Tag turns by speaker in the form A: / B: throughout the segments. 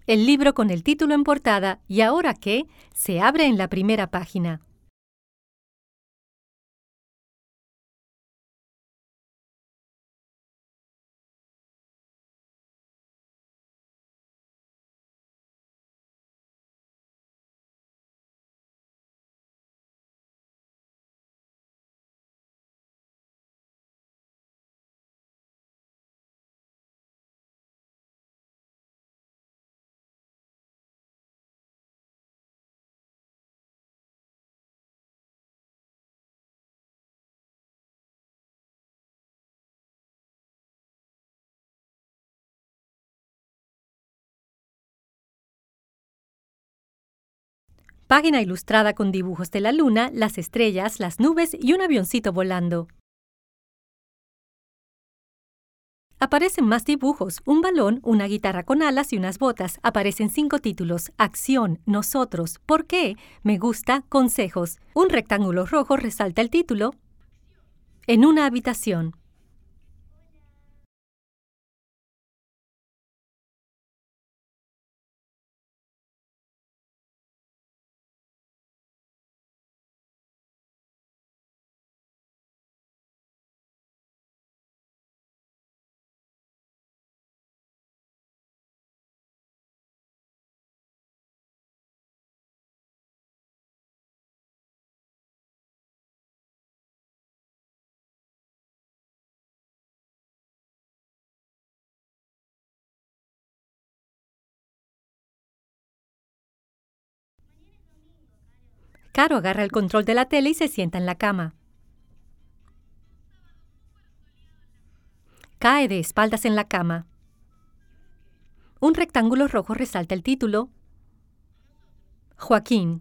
A: El libro con el título en portada ¿Y ahora qué? Se abre en la primera página. Página ilustrada con dibujos de la luna, las estrellas, las nubes y un avioncito volando. Aparecen más dibujos, un balón, una guitarra con alas y unas botas. Aparecen 5 títulos: Acción, Nosotros, ¿Por qué? Me gusta, Consejos. Un rectángulo rojo resalta el título. En una habitación. Caro agarra el control de la tele y se sienta en la cama. Cae de espaldas en la cama. Un rectángulo rojo resalta el título. Joaquín.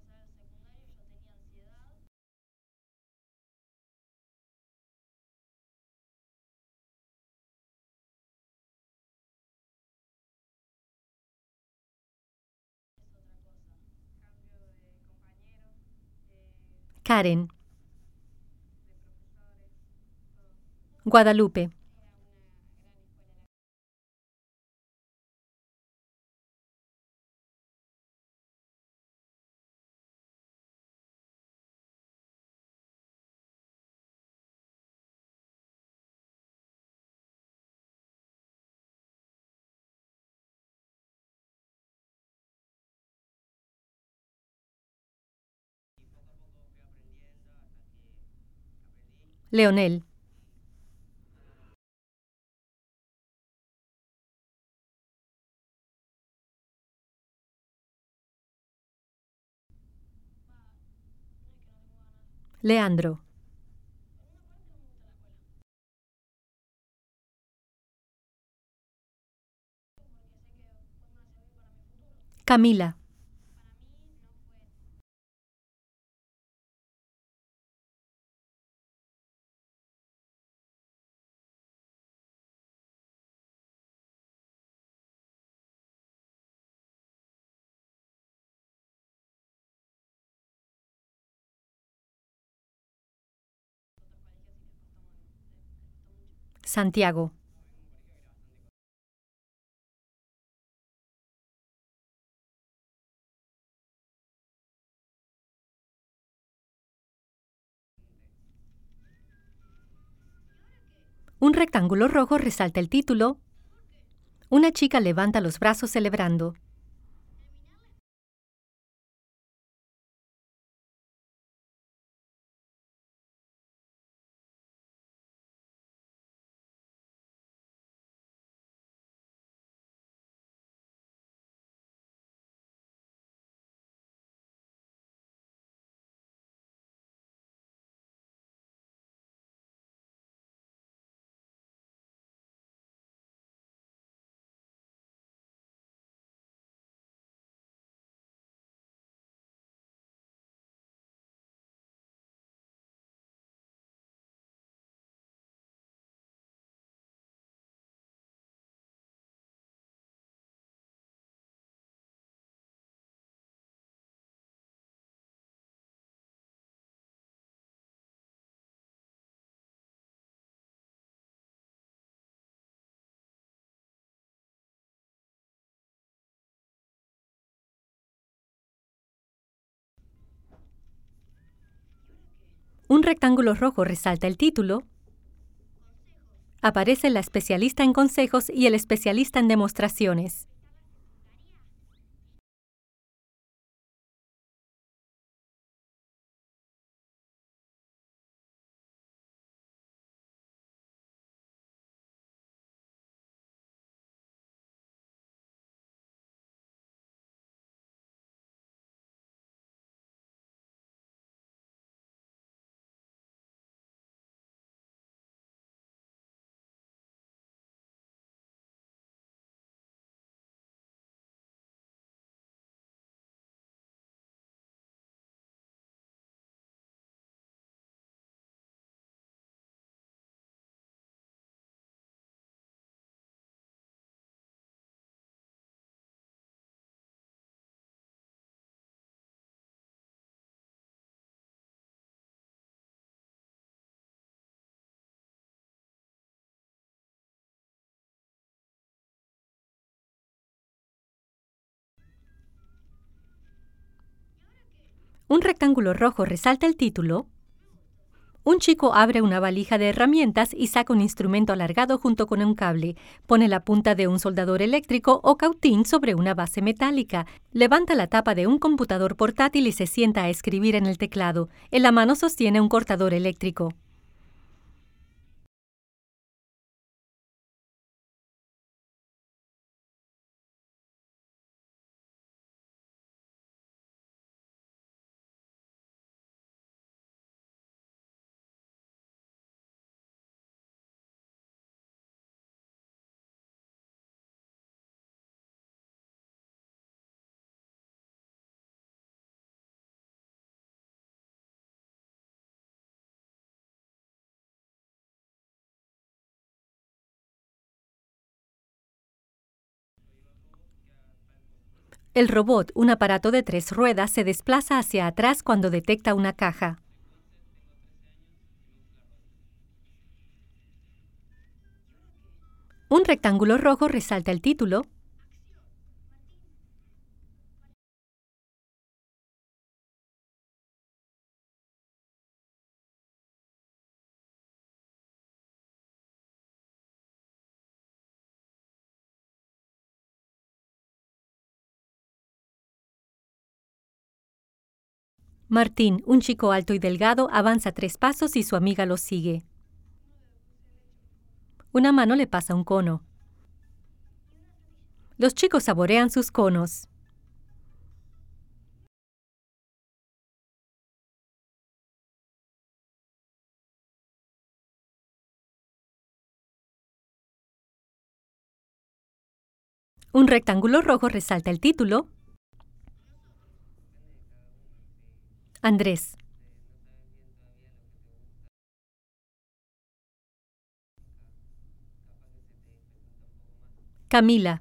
A: Karen. Guadalupe. Leonel. Leandro. Camila. Santiago. Un rectángulo rojo resalta el título. Una chica levanta los brazos celebrando. Un rectángulo rojo resalta el título. Aparece la especialista en consejos y el especialista en demostraciones. Un rectángulo rojo resalta el título. Un chico abre una valija de herramientas y saca un instrumento alargado junto con un cable. Pone la punta de un soldador eléctrico o cautín sobre una base metálica. Levanta la tapa de un computador portátil y se sienta a escribir en el teclado. En la mano sostiene un cortador eléctrico. El robot, un aparato de 3 ruedas, se desplaza hacia atrás cuando detecta una caja. Un rectángulo rojo resalta el título. Martín, un chico alto y delgado, avanza 3 pasos y su amiga lo sigue. Una mano le pasa un cono. Los chicos saborean sus conos. Un rectángulo rojo resalta el título. Andrés. Camila.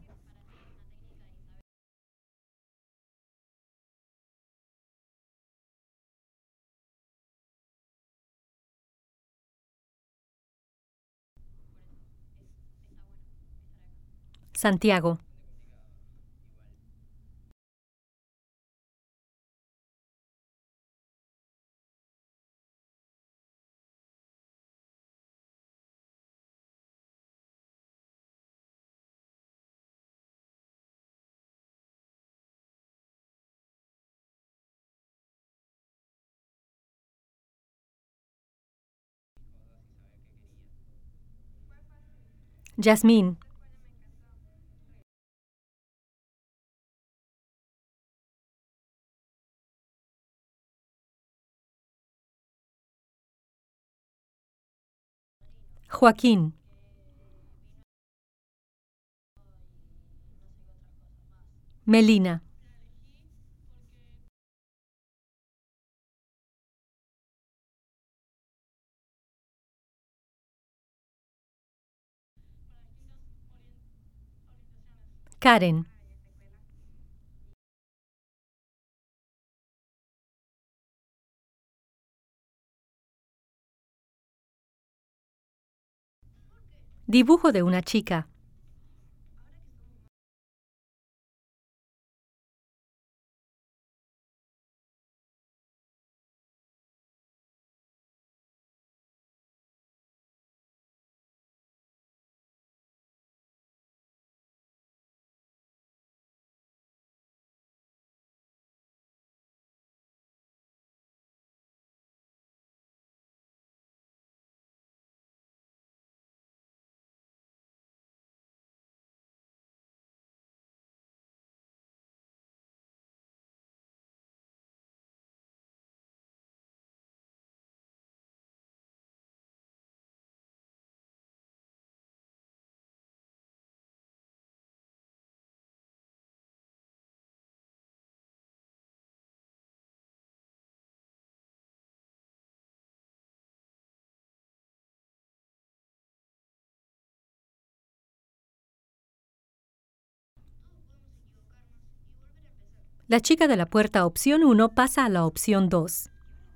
A: Santiago. Yasmín. Joaquín. Melina. Karen. Dibujo de una chica. La chica de la puerta opción 1 pasa a la opción 2.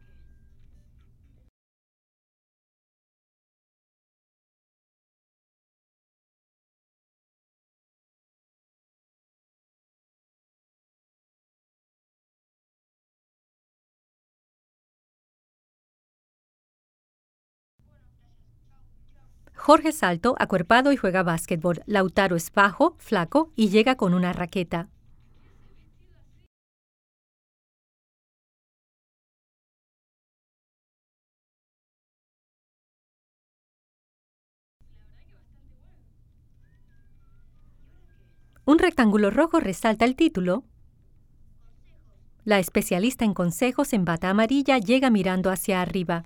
A: Jorge es alto, acuerpado y juega básquetbol. Lautaro es bajo, flaco y llega con una raqueta. Un rectángulo rojo resalta el título. La especialista en consejos en bata amarilla llega mirando hacia arriba.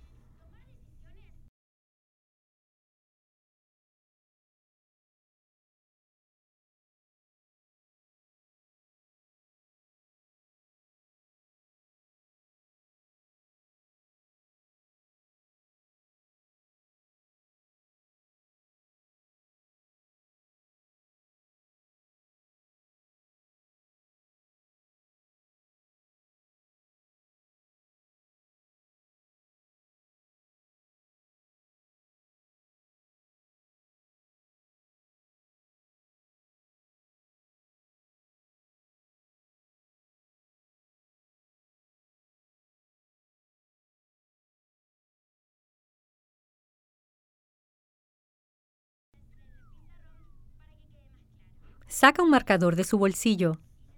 A: Saca un marcador de su bolsillo.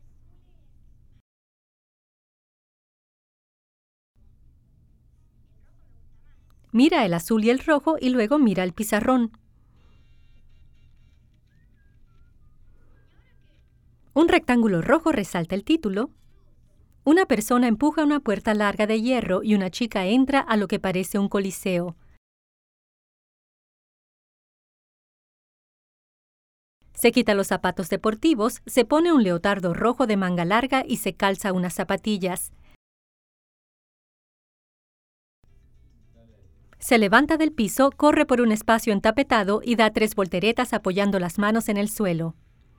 A: Mira el azul y el rojo y luego mira el pizarrón. Un rectángulo rojo resalta el título. Una persona empuja una puerta larga de hierro y una chica entra a lo que parece un coliseo. Se quita los zapatos deportivos, se pone un leotardo rojo de manga larga y se calza unas zapatillas. Se levanta del piso, corre por un espacio entapetado y da 3 volteretas apoyando las manos en el suelo.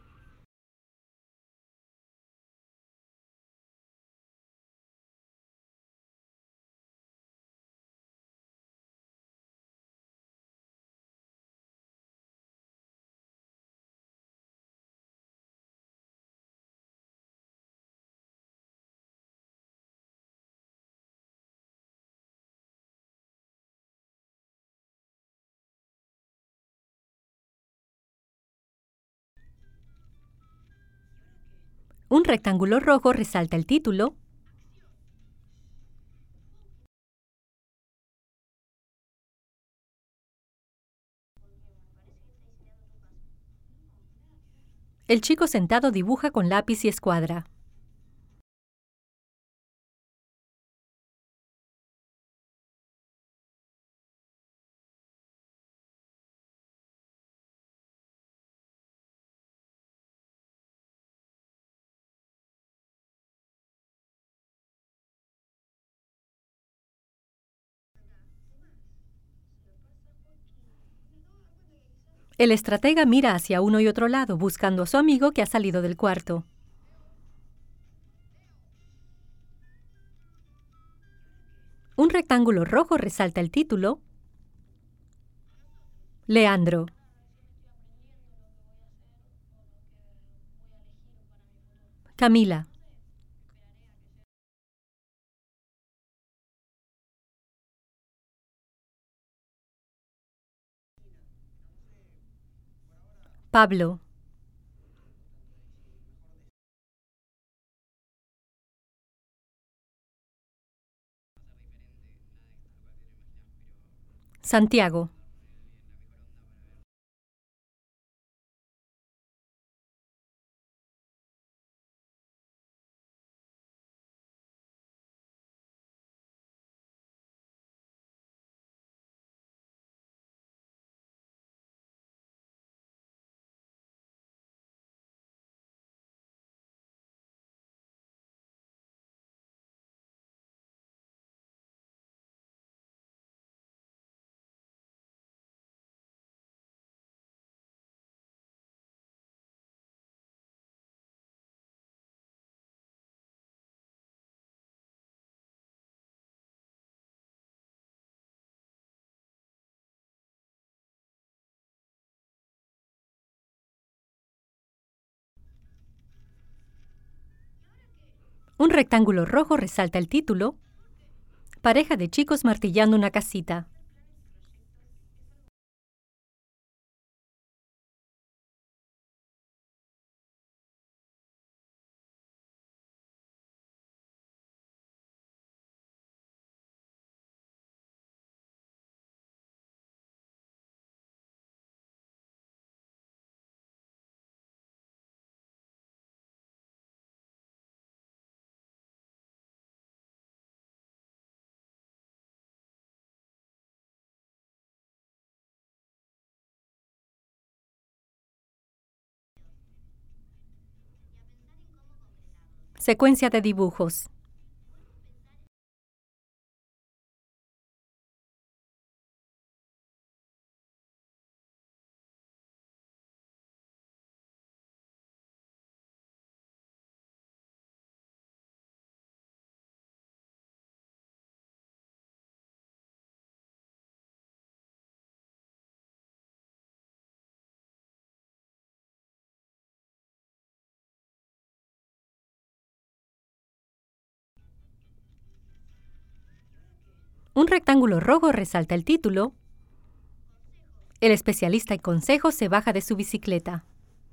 A: Un rectángulo rojo resalta el título. El chico sentado dibuja con lápiz y escuadra. El estratega mira hacia uno y otro lado, buscando a su amigo que ha salido del cuarto. Un rectángulo rojo resalta el título. Leandro. Camila. Pablo. Santiago. Un rectángulo rojo resalta el título. Pareja de chicos martillando una casita. Secuencia de dibujos. Un rectángulo rojo resalta el título. El especialista en consejos se baja de su bicicleta.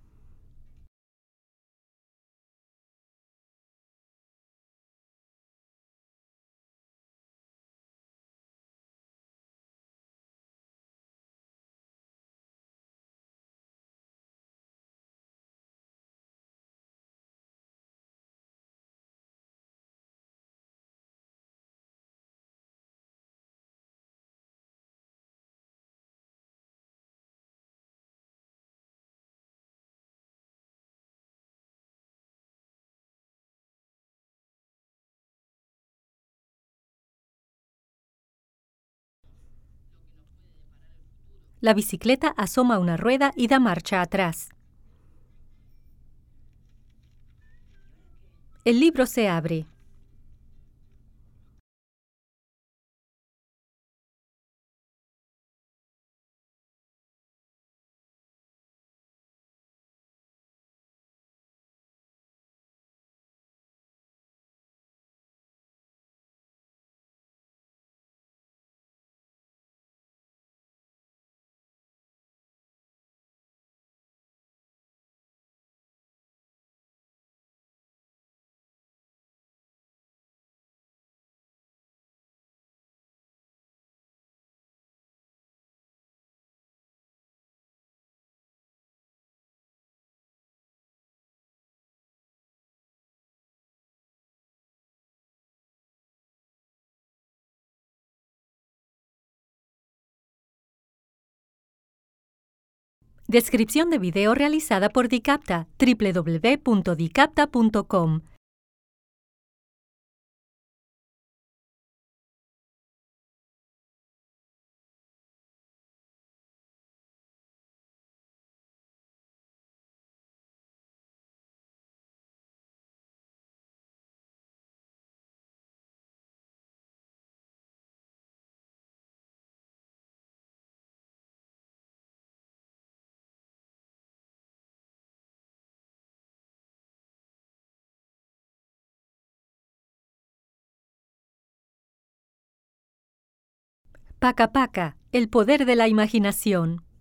A: La bicicleta asoma una rueda y da marcha atrás. El libro se abre. Descripción de video realizada por Dicapta, www.dicapta.com. Paca Paca, el poder de la imaginación.